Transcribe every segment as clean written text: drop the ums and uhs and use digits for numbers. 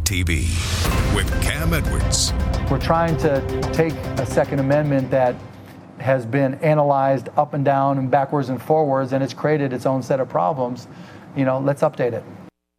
TV with Cam Edwards. We're trying to take a Second Amendment that has been analyzed up and down and backwards and forwards, and it's created its own set of problems. Let's update it.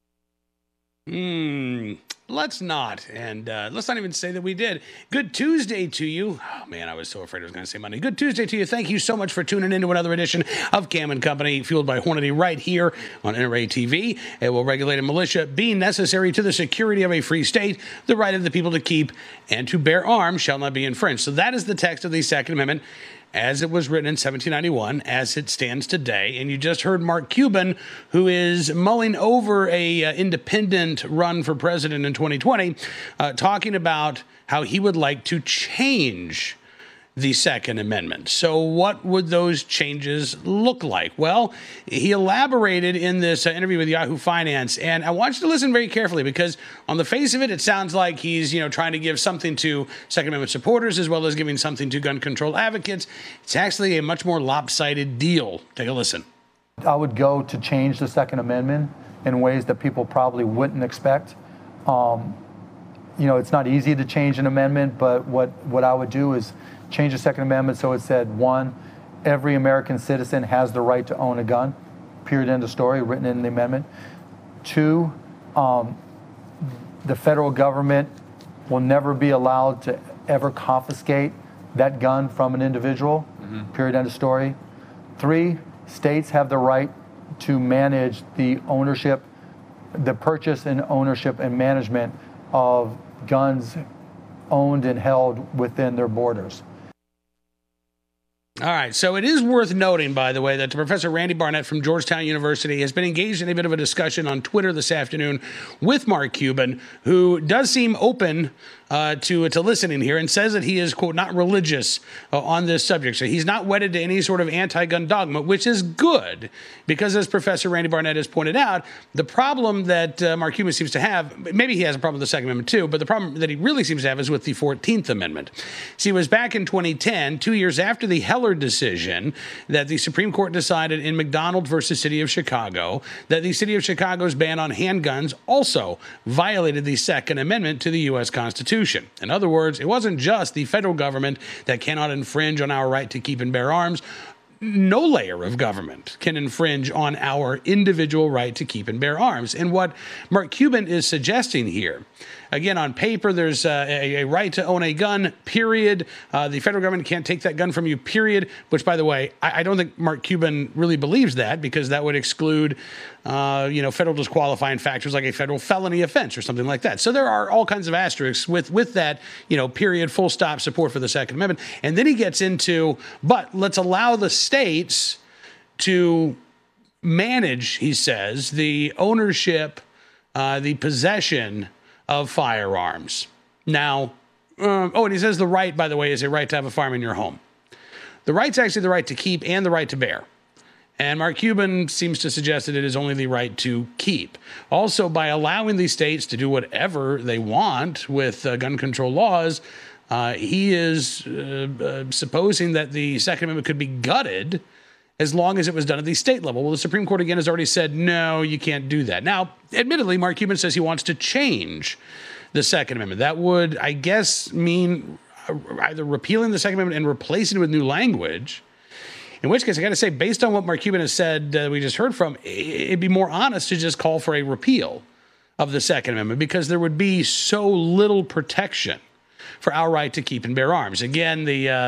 Let's not. And let's not even say that we did. Good Tuesday to you. Oh, man, I was so afraid I was going to say Monday. Good Tuesday to you. Thank you so much for tuning into another edition of Cam and Company, fueled by Hornady right here on NRA TV. It will regulate a militia being necessary to the security of a free state. The right of the people to keep and to bear arms shall not be infringed. So that is the text of the Second Amendment as it was written in 1791, as it stands today. And you just heard Mark Cuban, who is mulling over a independent run for president in 2020, talking about how he would like to change the Second Amendment. So what would those changes look like? Well, he elaborated in this interview with Yahoo Finance, and I want you to listen very carefully, because on the face of it, it sounds like he's trying to give something to Second Amendment supporters as well as giving something to gun control advocates. It's actually a much more lopsided deal. Take a listen. I would go to change the Second Amendment in ways that people probably wouldn't expect. It's not easy to change an amendment, but what I would do is change the Second Amendment so it said, 1, every American citizen has the right to own a gun, period, end of story, written in the amendment. 2, the federal government will never be allowed to ever confiscate that gun from an individual, period, end of story. 3, states have the right to manage the ownership, the purchase and ownership and management of guns owned and held within their borders. All right, so it is worth noting, by the way, that Professor Randy Barnett from Georgetown University has been engaged in a bit of a discussion on Twitter this afternoon with Mark Cuban, who does seem open to listening here, and says that he is, quote, not religious on this subject. So he's not wedded to any sort of anti-gun dogma, which is good, because as Professor Randy Barnett has pointed out, the problem that Mark Cuban seems to have, maybe he has a problem with the Second Amendment too, but the problem that he really seems to have is with the 14th Amendment. See, it was back in 2010, 2 years after the Heller decision, that the Supreme Court decided in McDonald versus City of Chicago that the City of Chicago's ban on handguns also violated the Second Amendment to the U.S. Constitution. In other words, it wasn't just the federal government that cannot infringe on our right to keep and bear arms. No layer of government can infringe on our individual right to keep and bear arms. And what Mark Cuban is suggesting here, again, on paper, there's a right to own a gun, period. The federal government can't take that gun from you, period. Which, by the way, I don't think Mark Cuban really believes that, because that would exclude, federal disqualifying factors like a federal felony offense or something like that. So there are all kinds of asterisks with that, period, full stop support for the Second Amendment. And then he gets into, but let's allow the states to manage, he says, the ownership, the possession of firearms. Now, and he says the right, by the way, is a right to have a firearm in your home. The right's actually the right to keep and the right to bear. And Mark Cuban seems to suggest that it is only the right to keep. Also, by allowing these states to do whatever they want with gun control laws, he is supposing that the Second Amendment could be gutted as long as it was done at the state level. Well, the Supreme Court, again, has already said, no, you can't do that. Now, admittedly, Mark Cuban says he wants to change the Second Amendment. That would, I guess, mean either repealing the Second Amendment and replacing it with new language, in which case, I got to say, based on what Mark Cuban has said, we just heard from, it'd be more honest to just call for a repeal of the Second Amendment, because there would be so little protection for our right to keep and bear arms. Again,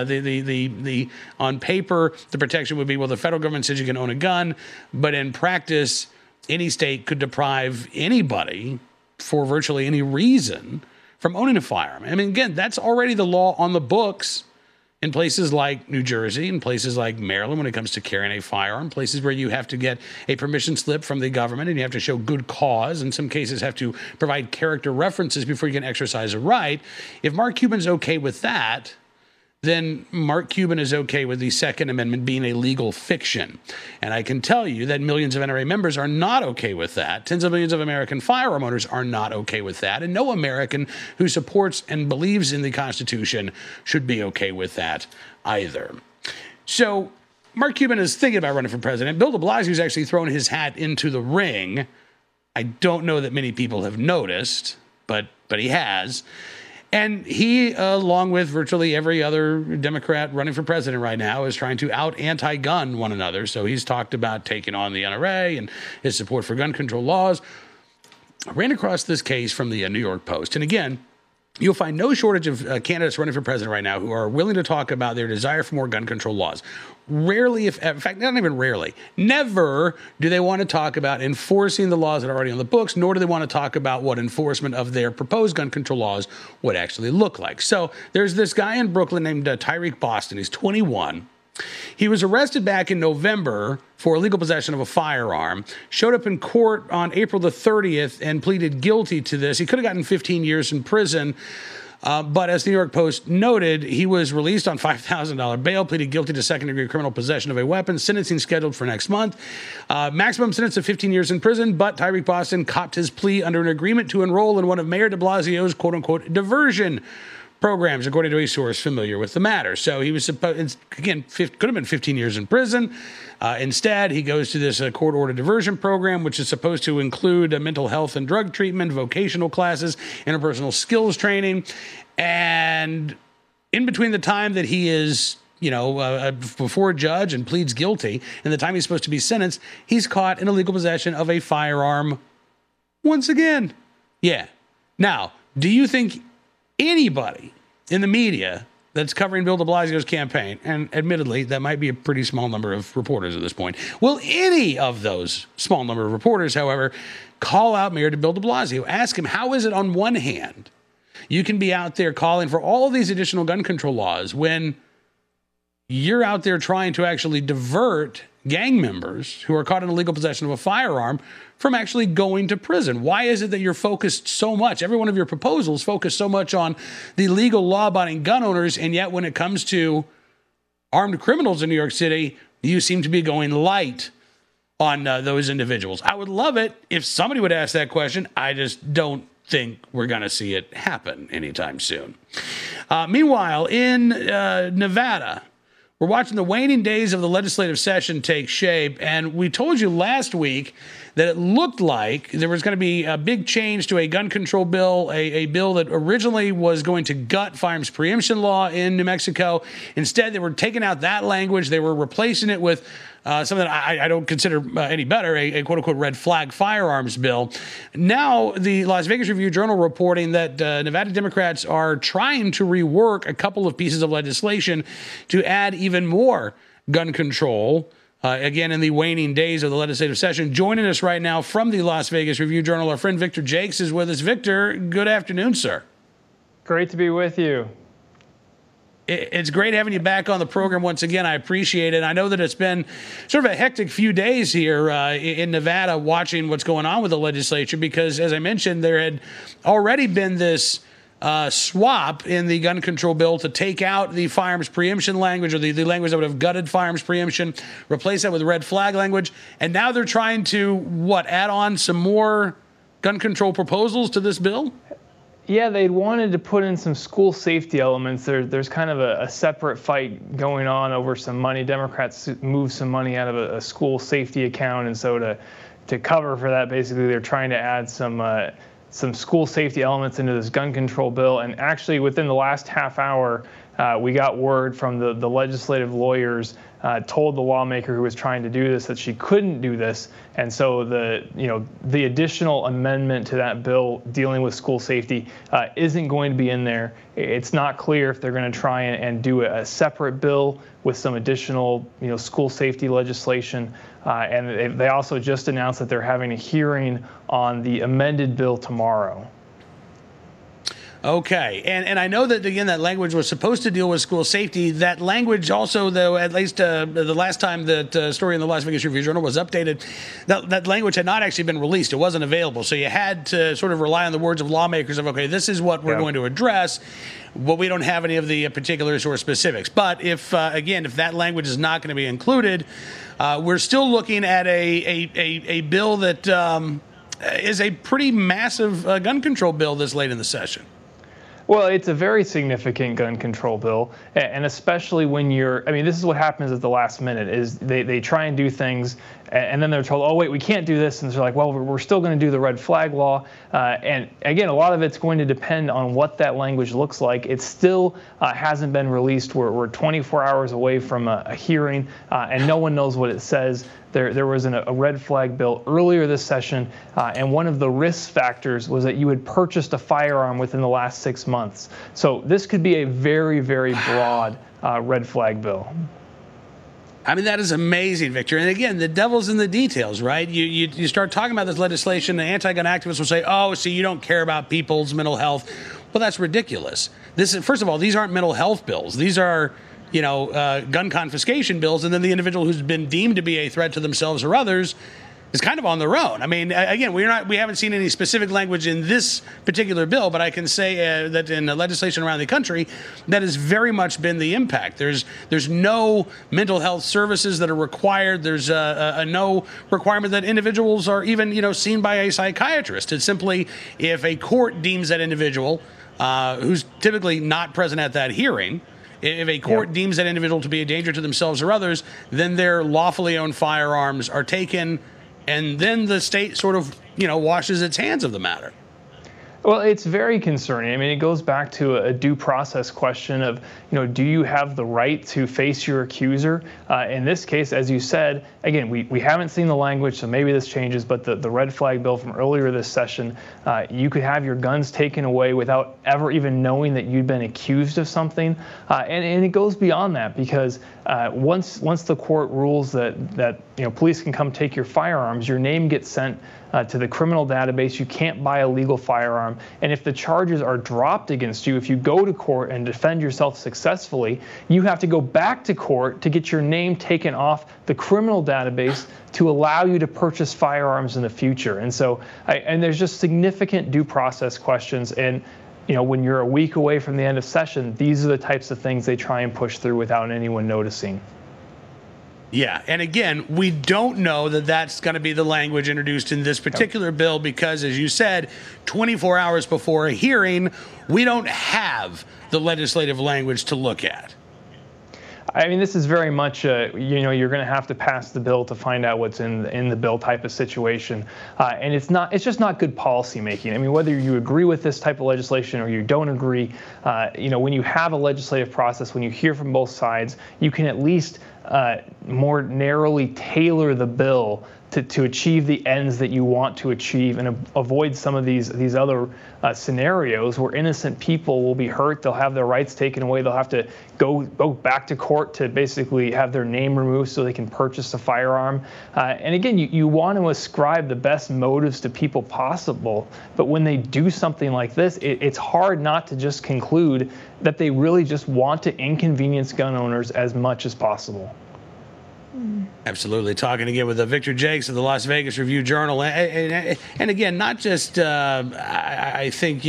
the on paper, the protection would be, well, the federal government says you can own a gun, but in practice, any state could deprive anybody for virtually any reason from owning a firearm. I mean, again, that's already the law on the books in places like New Jersey, in places like Maryland when it comes to carrying a firearm, places where you have to get a permission slip from the government and you have to show good cause, in some cases have to provide character references before you can exercise a right. If Mark Cuban's okay with that, then Mark Cuban is okay with the Second Amendment being a legal fiction. And I can tell you that millions of NRA members are not okay with that. Tens of millions of American firearm owners are not okay with that. And no American who supports and believes in the Constitution should be okay with that either. So Mark Cuban is thinking about running for president. Bill de Blasio's actually thrown his hat into the ring. I don't know that many people have noticed. but he has. And he, along with virtually every other Democrat running for president right now, is trying to out anti-gun one another. So he's talked about taking on the NRA and his support for gun control laws. I ran across this case from the New York Post. And again, you'll find no shortage of candidates running for president right now who are willing to talk about their desire for more gun control laws. Rarely, in fact, not even rarely, never do they want to talk about enforcing the laws that are already on the books, nor do they want to talk about what enforcement of their proposed gun control laws would actually look like. So there's this guy in Brooklyn named Tyreek Boston. He's 21. He was arrested back in November for illegal possession of a firearm, showed up in court on April the 30th and pleaded guilty to this. He could have gotten 15 years in prison, but as the New York Post noted, he was released on $5,000 bail, pleaded guilty to second-degree criminal possession of a weapon, sentencing scheduled for next month. Maximum sentence of 15 years in prison, but Tyreek Boston copped his plea under an agreement to enroll in one of Mayor de Blasio's quote-unquote diversion programs, according to a source familiar with the matter. So he was supposed, again, could have been 15 years in prison. Instead, he goes to this court-ordered diversion program, which is supposed to include mental health and drug treatment, vocational classes, interpersonal skills training. And in between the time that he is, before a judge and pleads guilty and the time he's supposed to be sentenced, he's caught in illegal possession of a firearm once again. Yeah. Now, do you think anybody in the media that's covering Bill de Blasio's campaign, and admittedly, that might be a pretty small number of reporters at this point, will any of those small number of reporters, however, call out Mayor Bill de Blasio? Ask him, how is it on one hand you can be out there calling for all of these additional gun control laws when you're out there trying to actually divert gang members who are caught in illegal possession of a firearm from actually going to prison? Why is it that you're focused so much, every one of your proposals focus so much on the legal law-abiding gun owners, and yet when it comes to armed criminals in New York City, you seem to be going light on those individuals? I would love it if somebody would ask that question. I just don't think we're going to see it happen anytime soon. Meanwhile, in Nevada, we're watching the waning days of the legislative session take shape, and we told you last week that it looked like there was going to be a big change to a gun control bill, a bill that originally was going to gut firearms preemption law in New Mexico. Instead, they were taking out that language. They were replacing it with something that I don't consider any better, a quote-unquote red flag firearms bill. Now, the Las Vegas Review-Journal reporting that Nevada Democrats are trying to rework a couple of pieces of legislation to add even more gun control, again, in the waning days of the legislative session. Joining us right now from the Las Vegas Review-Journal, our friend Victor Jakes is with us. Victor, good afternoon, sir. Great to be with you. It's great having you back on the program once again. I appreciate it. I know that it's been sort of a hectic few days here in Nevada watching what's going on with the legislature because, as I mentioned, there had already been this swap in the gun control bill to take out the firearms preemption language, or the language that would have gutted firearms preemption, replace that with red flag language. And now they're trying to, add on some more gun control proposals to this bill? Yeah, they wanted to put in some school safety elements. There's kind of a separate fight going on over some money. Democrats moved some money out of a school safety account, and so to cover for that, basically, they're trying to add some school safety elements into this gun control bill. And actually, within the last half hour, we got word from the legislative lawyers, told the lawmaker who was trying to do this that she couldn't do this, and so the additional amendment to that bill dealing with school safety isn't going to be in there. It's not clear if they're going to try and do a separate bill with some additional school safety legislation. And they also just announced that they're having a hearing on the amended bill tomorrow. Okay, and I know that, again, that language was supposed to deal with school safety. That language also, though, at least the last time that story in the Las Vegas Review-Journal was updated, that language had not actually been released. It wasn't available. So you had to sort of rely on the words of lawmakers of, okay, this is what we're going to address, but we don't have any of the particulars or specifics. But if that language is not going to be included, we're still looking at a bill that is a pretty massive gun control bill this late in the session. Well, it's a very significant gun control bill, and especially when this is what happens at the last minute, is they try and do things And then they're told, oh, wait, we can't do this. And they're like, well, we're still going to do the red flag law. And again, a lot of it's going to depend on what that language looks like. It still hasn't been released. We're 24 hours away from a hearing, and no one knows what it says. There was a red flag bill earlier this session, and one of the risk factors was that you had purchased a firearm within the last 6 months. So this could be a very, very broad red flag bill. I mean, that is amazing, Victor. And again, the devil's in the details, right? You start talking about this legislation, and anti-gun activists will say, oh, so you don't care about people's mental health. Well, that's ridiculous. First of all, these aren't mental health bills. These are, gun confiscation bills. And then the individual who's been deemed to be a threat to themselves or others is kind of on their own. I mean, again, we haven't seen any specific language in this particular bill, but I can say that in legislation around the country, that has very much been the impact. There's no mental health services that are required. There's no requirement that individuals are even seen by a psychiatrist. It's simply if a court deems that individual, who's typically not present at that hearing, if a court deems that individual to be a danger to themselves or others, then their lawfully owned firearms are taken. And then the state sort of, washes its hands of the matter. Well, it's very concerning. I mean, it goes back to a due process question of, do you have the right to face your accuser? In this case, as you said, again, we haven't seen the language, so maybe this changes, but the red flag bill from earlier this session, you could have your guns taken away without ever even knowing that you'd been accused of something. And it goes beyond that, because once the court rules that police can come take your firearms, your name gets sent to the criminal database. You can't buy a legal firearm. And if the charges are dropped against you, if you go to court and defend yourself successfully, you have to go back to court to get your name taken off the criminal database to allow you to purchase firearms in the future. And so, and there's just significant due process questions. And when you're a week away from the end of session, these are the types of things they try and push through without anyone noticing. Yeah, and again, we don't know that that's going to be the language introduced in this particular bill because, as you said, 24 hours before a hearing, we don't have the legislative language to look at. I mean, this is very much, you're going to have to pass the bill to find out what's in the bill type of situation. And it's just not good policy making. I mean, whether you agree with this type of legislation or you don't agree, when you have a legislative process, when you hear from both sides, you can at least more narrowly tailor the bill to achieve the ends that you want to achieve and avoid some of these other scenarios where innocent people will be hurt. They'll have their rights taken away. They'll have to go back to court to basically have their name removed so they can purchase a firearm. And again, you want to ascribe the best motives to people possible. But when they do something like this, it's hard not to just conclude that they really just want to inconvenience gun owners as much as possible. Absolutely. Talking again with Victor Jakes of the Las Vegas Review-Journal. And again, not just, I think,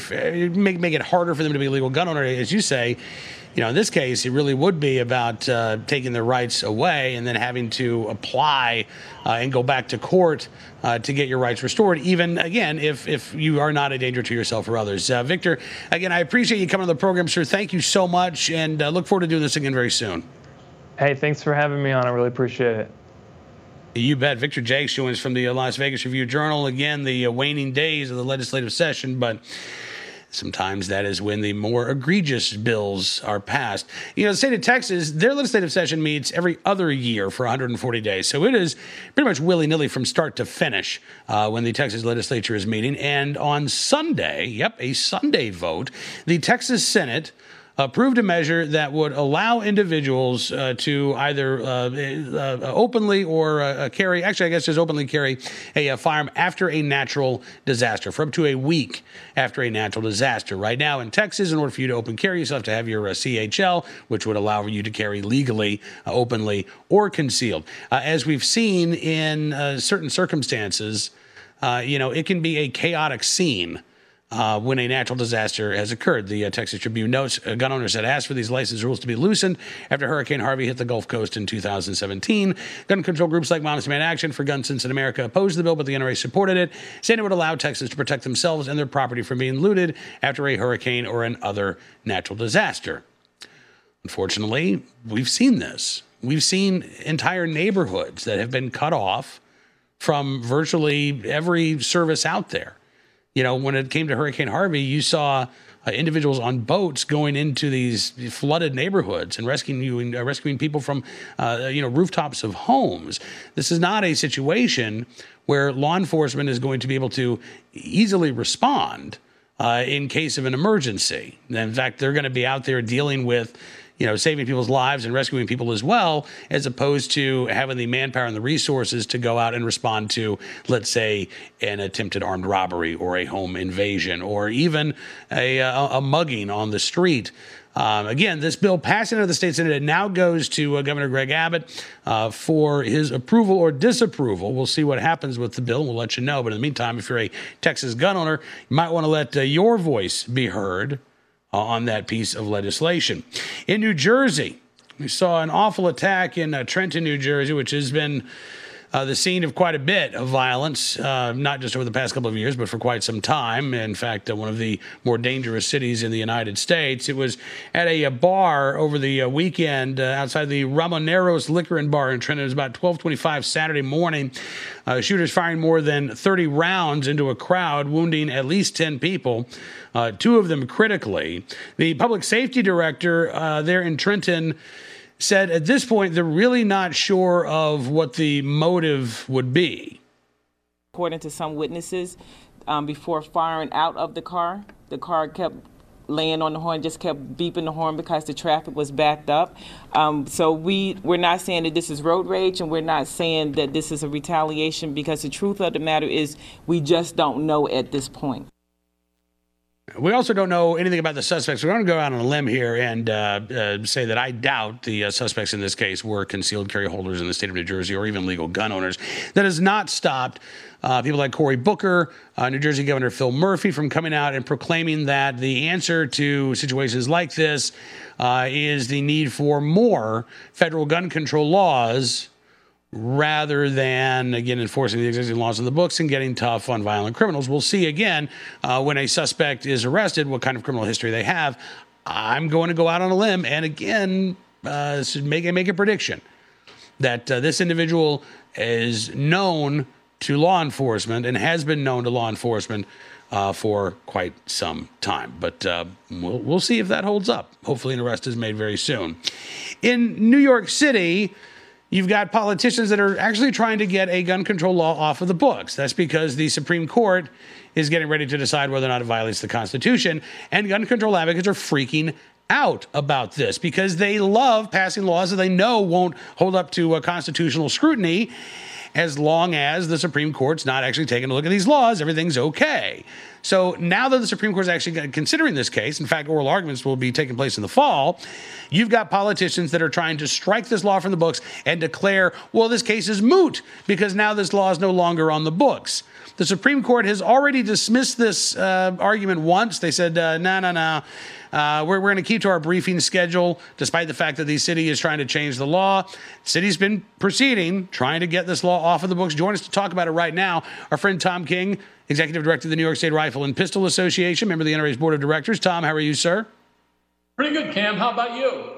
make it harder for them to be a legal gun owner, as you say. In this case, it really would be about taking their rights away and then having to apply and go back to court to get your rights restored, even, again, if you are not a danger to yourself or others. Victor, again, I appreciate you coming on the program, sir. Thank you so much, and look forward to doing this again very soon. Hey, thanks for having me on. I really appreciate it. You bet. Victor Jakes joins from the Las Vegas Review-Journal. Again, the waning days of the legislative session, but sometimes that is when the more egregious bills are passed. The state of Texas, their legislative session meets every other year for 140 days. So it is pretty much willy-nilly from start to finish when the Texas legislature is meeting. And on Sunday, a Sunday vote, the Texas Senate approved a measure that would allow individuals to either openly or carry, actually, I guess just openly carry a firearm after a natural disaster, for up to a week after a natural disaster. Right now in Texas, in order for you to open carry, you still have to have your CHL, which would allow you to carry legally, openly, or concealed. As we've seen in certain circumstances, it can be a chaotic scene when a natural disaster has occurred. The Texas Tribune notes gun owners had asked for these license rules to be loosened after Hurricane Harvey hit the Gulf Coast in 2017. Gun control groups like Modest Man Action for Gun Sense in America opposed the bill, but the NRA supported it, saying it would allow Texans to protect themselves and their property from being looted after a hurricane or an other natural disaster. Unfortunately, we've seen this. we've seen entire neighborhoods that have been cut off from virtually every service out there. You know, when it came to Hurricane Harvey, you saw individuals on boats going into these flooded neighborhoods and rescuing people from, rooftops of homes. This is not a situation where law enforcement is going to be able to easily respond in case of an emergency. And in fact, they're going to be out there dealing with, saving people's lives and rescuing people as well, as opposed to having the manpower and the resources to go out and respond to, let's say, an attempted armed robbery or a home invasion or even a mugging on the street. Again, this bill passed into the state Senate. It now goes to Governor Greg Abbott for his approval or disapproval. We'll see what happens with the bill, and we'll let you know. But in the meantime, if you're a Texas gun owner, you might want to let your voice be heard on that piece of legislation. In New Jersey, we saw an awful attack in Trenton, New Jersey, which has been the scene of quite a bit of violence, not just over the past couple of years, but for quite some time. In fact, one of the more dangerous cities in the United States. It was at a bar over the weekend outside the Ramoneros Liquor and Bar in Trenton. It was about 12:25 Saturday morning. Shooters firing more than 30 rounds into a crowd, wounding at least 10 people, 2 of them critically. The public safety director there in Trenton said at this point they're really not sure of what the motive would be. According to some witnesses, before firing out of the car kept laying on the horn, just kept beeping the horn because the traffic was backed up. So we're not saying that this is road rage, and we're not saying that this is a retaliation, because the truth of the matter is we just don't know at this point. We also don't know anything about the suspects. We're going to go out on a limb here and say that I doubt the suspects in this case were concealed carry holders in the state of New Jersey or even legal gun owners. That has not stopped people like Cory Booker, New Jersey Governor Phil Murphy, from coming out and proclaiming that the answer to situations like this is the need for more federal gun control laws, rather than, again, enforcing the existing laws in the books and getting tough on violent criminals. We'll see, again, when a suspect is arrested, what kind of criminal history they have. I'm going to go out on a limb and, again, make a prediction that this individual is known to law enforcement and has been known to law enforcement for quite some time. But we'll see if that holds up. Hopefully an arrest is made very soon. In New York City, you've got politicians that are actually trying to get a gun control law off of the books. That's because the Supreme Court is getting ready to decide whether or not it violates the Constitution, and gun control advocates are freaking out about this because they love passing laws that they know won't hold up to constitutional scrutiny. As long as the Supreme Court's not actually taking a look at these laws, everything's okay. So now that the Supreme Court is actually considering this case, in fact, oral arguments will be taking place in the fall, you've got politicians that are trying to strike this law from the books and declare, well, this case is moot because now this law is no longer on the books. The Supreme Court has already dismissed this argument once. They said, no. We're going to keep to our briefing schedule, despite the fact that the city is trying to change the law. The city's been proceeding, trying to get this law off of the books. Join us to talk about it right now. Our friend Tom King, Executive Director of the New York State Rifle and Pistol Association, member of the NRA's Board of Directors. Tom, how are you, sir? Pretty good, Cam. How about you?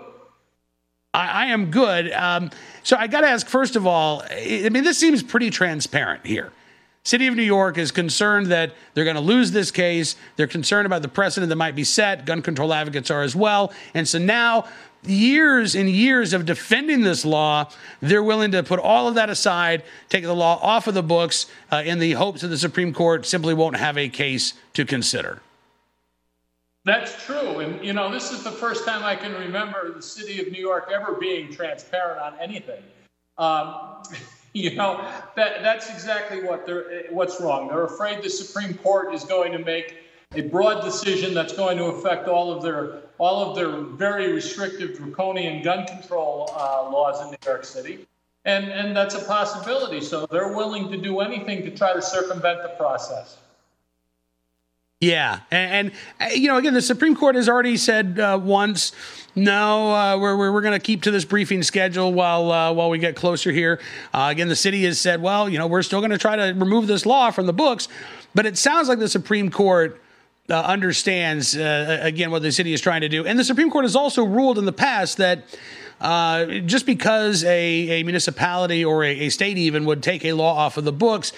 I am good. So I got to ask, first of all, I mean, this seems pretty transparent here. City of New York is concerned that they're going to lose this case. They're concerned about the precedent that might be set. Gun control advocates are as well. And so now, years and years of defending this law, they're willing to put all of that aside, take the law off of the books in the hopes that the Supreme Court simply won't have a case to consider. That's true. And, this is the first time I can remember the city of New York ever being transparent on anything. That's exactly what's wrong. They're afraid the Supreme Court is going to make a broad decision that's going to affect all of their very restrictive, draconian gun control laws in New York City, and that's a possibility. So they're willing to do anything to try to circumvent the process. Yeah, and again, the Supreme Court has already said once, no, we're going to keep to this briefing schedule while we get closer here. Again, the city has said, well, we're still going to try to remove this law from the books, but it sounds like the Supreme Court understands again what the city is trying to do, and the Supreme Court has also ruled in the past that just because a municipality or a state even would take a law off of the books,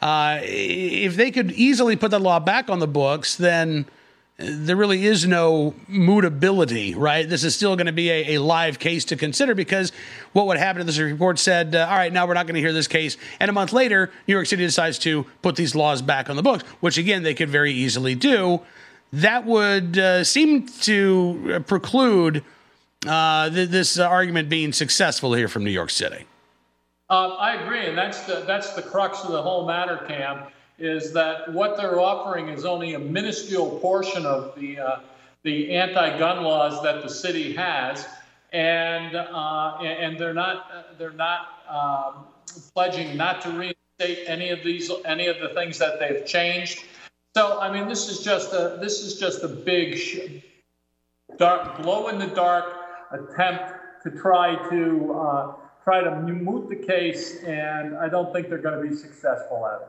if they could easily put that law back on the books, then there really is no mutability, right? This is still going to be a live case to consider, because what would happen if the Supreme Court said, all right, now we're not going to hear this case, and a month later, New York City decides to put these laws back on the books, which, again, they could very easily do. That would seem to preclude this argument being successful here from New York City. I agree, and that's the crux of the whole matter, Cam, is that what they're offering is only a minuscule portion of the anti-gun laws that the city has, and they're not pledging not to reinstate any of the things that they've changed. So I mean, this is just a big dark glow in the dark attempt to try to moot the case, and I don't think they're going to be successful at it.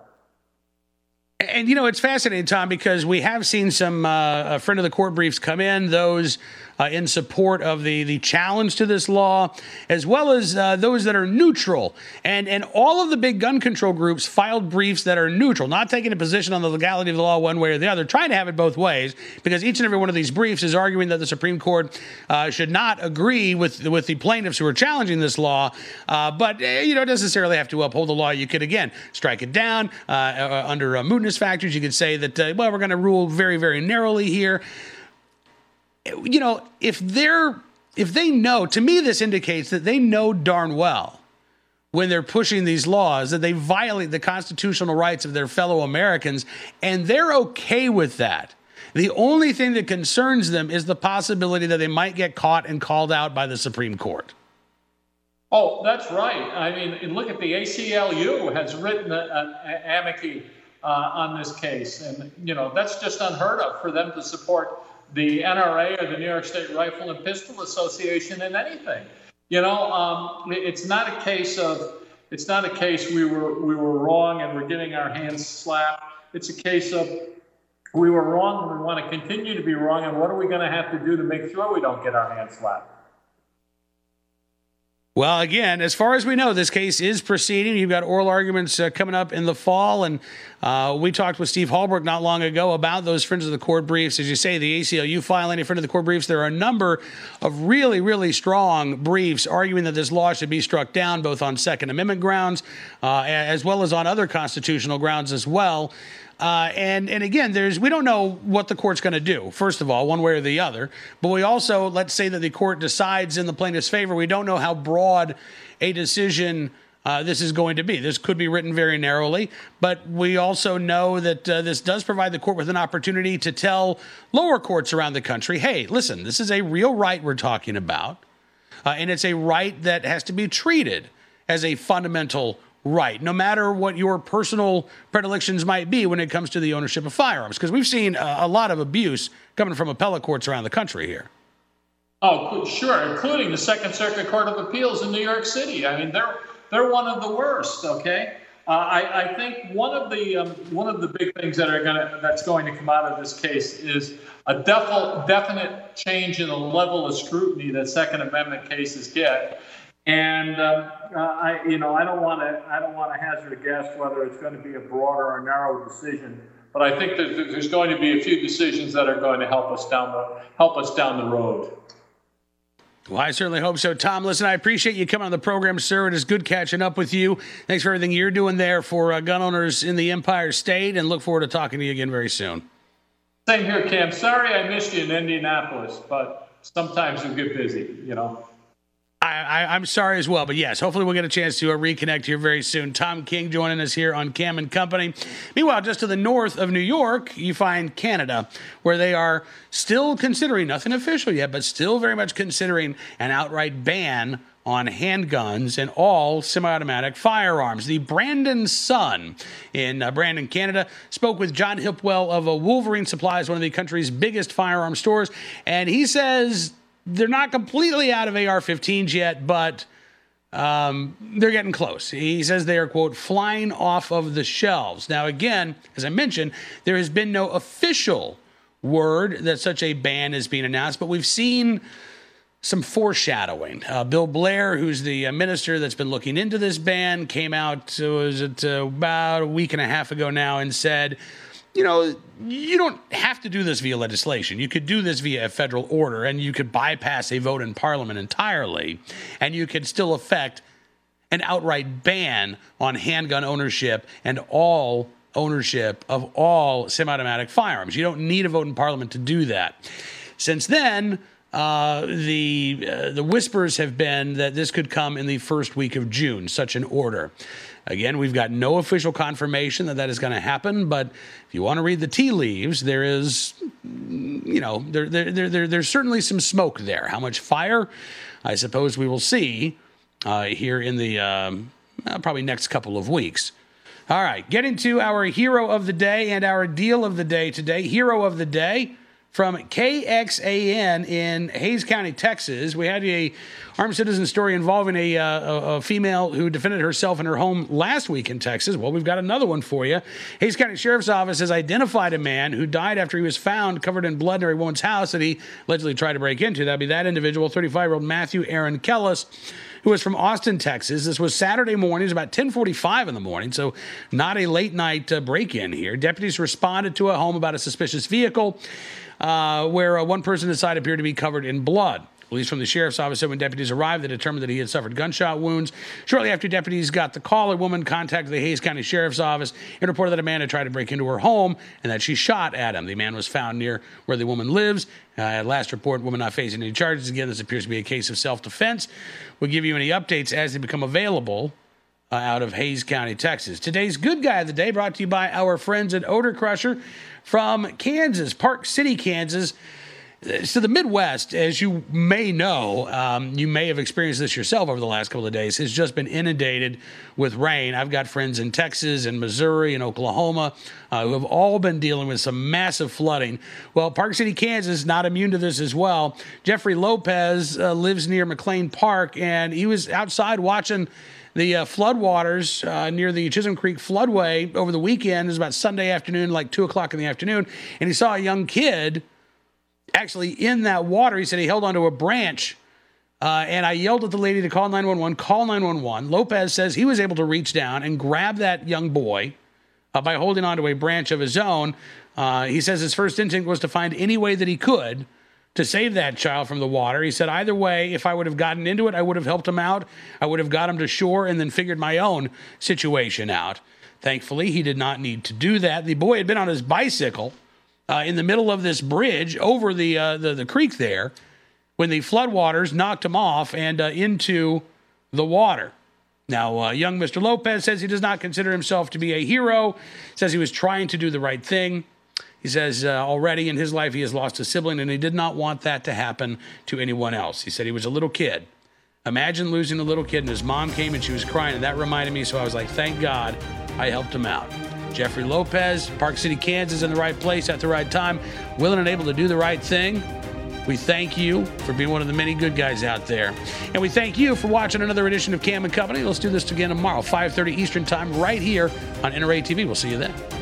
And, you know, it's fascinating, Tom, because we have seen some friend of the court briefs come in, those in support of the challenge to this law, as well as those that are neutral. And all of the big gun control groups filed briefs that are neutral, not taking a position on the legality of the law one way or the other, trying to have it both ways, because each and every one of these briefs is arguing that the Supreme Court should not agree with the plaintiffs who are challenging this law, but you don't necessarily have to uphold the law. You could, again, strike it down under mootness factors. You could say that, well, we're going to rule very, very narrowly here. You know, if they know, to me, this indicates that they know darn well when they're pushing these laws that they violate the constitutional rights of their fellow Americans, and they're okay with that. The only thing that concerns them is the possibility that they might get caught and called out by the Supreme Court. Oh, that's right. I mean, look at the ACLU has written an amici on this case, and you know that's just unheard of for them to support the NRA or the New York State Rifle and Pistol Association in anything. You know, it's not a case we were wrong and we're getting our hands slapped. It's a case of we were wrong and we want to continue to be wrong, and what are we going to have to do to make sure we don't get our hands slapped? Well, again, as far as we know, this case is proceeding. You've got oral arguments coming up in the fall, and we talked with Steve Hallbrook not long ago about those Friends of the Court briefs. As you say, the ACLU file any Friend of the Court briefs. There are a number of really, really strong briefs arguing that this law should be struck down, both on Second Amendment grounds as well as on other constitutional grounds as well. And again, we don't know what the court's going to do, first of all, one way or the other. But we also, let's say that the court decides in the plaintiff's favor. We don't know how broad a decision this is going to be. This could be written very narrowly. But we also know that this does provide the court with an opportunity to tell lower courts around the country, hey, listen, this is a real right we're talking about. And it's a right that has to be treated as a fundamental right, no matter what your personal predilections might be when it comes to the ownership of firearms, because we've seen a lot of abuse coming from appellate courts around the country here. Oh, sure, including the Second Circuit Court of Appeals in New York City. I mean, they're one of the worst. Okay, I think one of the big things that's going to come out of this case is a definite change in the level of scrutiny that Second Amendment cases get. And I don't want to hazard a guess whether it's going to be a broader or narrow decision, but I think that there's going to be a few decisions that are going to help us down the road. Well, I certainly hope so. Tom, listen, I appreciate you coming on the program, sir. It is good catching up with you. Thanks for everything you're doing there for gun owners in the Empire State, and look forward to talking to you again very soon. Same here, Cam. Sorry I missed you in Indianapolis, but sometimes we get busy, you know. I'm sorry as well, but yes, hopefully we'll get a chance to reconnect here very soon. Tom King joining us here on Cam and Company. Meanwhile, just to the north of New York, you find Canada, where they are still considering, nothing official yet, but still very much considering an outright ban on handguns and all semi-automatic firearms. The Brandon Sun in Brandon, Canada, spoke with John Hipwell of Wolverine Supplies, one of the country's biggest firearm stores, and he says they're not completely out of AR-15s yet, but they're getting close. He says they are, quote, flying off of the shelves. Now, again, as I mentioned, there has been no official word that such a ban is being announced, but we've seen some foreshadowing. Bill Blair, who's the minister that's been looking into this ban, came out about a week and a half ago now and said, you know, you don't have to do this via legislation. You could do this via a federal order, and you could bypass a vote in Parliament entirely, and you could still effect an outright ban on handgun ownership and all ownership of all semi-automatic firearms. You don't need a vote in Parliament to do that. Since then, the whispers have been that this could come in the first week of June, such an order. Again, we've got no official confirmation that is going to happen, but if you want to read the tea leaves, there is, you know, there's certainly some smoke there. How much fire, I suppose we will see here in the probably next couple of weeks. All right, getting to our hero of the day and our deal of the day today. Hero of the day from KXAN in Hays County, Texas. We had a armed citizen story involving a female who defended herself in her home last week in Texas. Well, we've got another one for you. Hays County Sheriff's Office has identified a man who died after he was found covered in blood near a woman's house that he allegedly tried to break into. That'd be that individual, 35-year-old Matthew Aaron Kellis, who was from Austin, Texas. This was Saturday morning. It was about 10:45 in the morning, so not a late-night break-in here. Deputies responded to a home about a suspicious vehicle where one person inside appeared to be covered in blood. Police from the sheriff's office said when deputies arrived, they determined that he had suffered gunshot wounds. Shortly after deputies got the call, a woman contacted the Hays County Sheriff's Office and reported that a man had tried to break into her home and that she shot at him. The man was found near where the woman lives. At last report, woman not facing any charges. Again, this appears to be a case of self-defense. We'll give you any updates as they become available out of Hays County, Texas. Today's Good Guy of the Day brought to you by our friends at Odor Crusher from Kansas, Park City, Kansas. So the Midwest, as you may know, you may have experienced this yourself over the last couple of days, has just been inundated with rain. I've got friends in Texas and Missouri and Oklahoma who have all been dealing with some massive flooding. Well, Park City, Kansas, not immune to this as well. Jeffrey Lopez lives near McLean Park, and he was outside watching the floodwaters near the Chisholm Creek floodway over the weekend. It was about Sunday afternoon, like 2 o'clock in the afternoon, and he saw a young kid actually in that water. He said he held onto a branch, and I yelled at the lady to call 911, call 911. Lopez says he was able to reach down and grab that young boy by holding onto a branch of his own. He says his first instinct was to find any way that he could to save that child from the water. He said, either way, if I would have gotten into it, I would have helped him out. I would have got him to shore and then figured my own situation out. Thankfully, he did not need to do that. The boy had been on his bicycle in the middle of this bridge over the creek there when the floodwaters knocked him off and into the water. Now, young Mr. Lopez says he does not consider himself to be a hero, says he was trying to do the right thing. He says already in his life he has lost a sibling, and he did not want that to happen to anyone else. He said he was a little kid. Imagine losing a little kid, and his mom came and she was crying, and that reminded me, so I was like, thank God I helped him out. Jeffrey Lopez, Park City, Kansas, in the right place at the right time, willing and able to do the right thing. We thank you for being one of the many good guys out there. And we thank you for watching another edition of Cam & Company. Let's do this again tomorrow, 5:30 Eastern Time, right here on NRA TV. We'll see you then.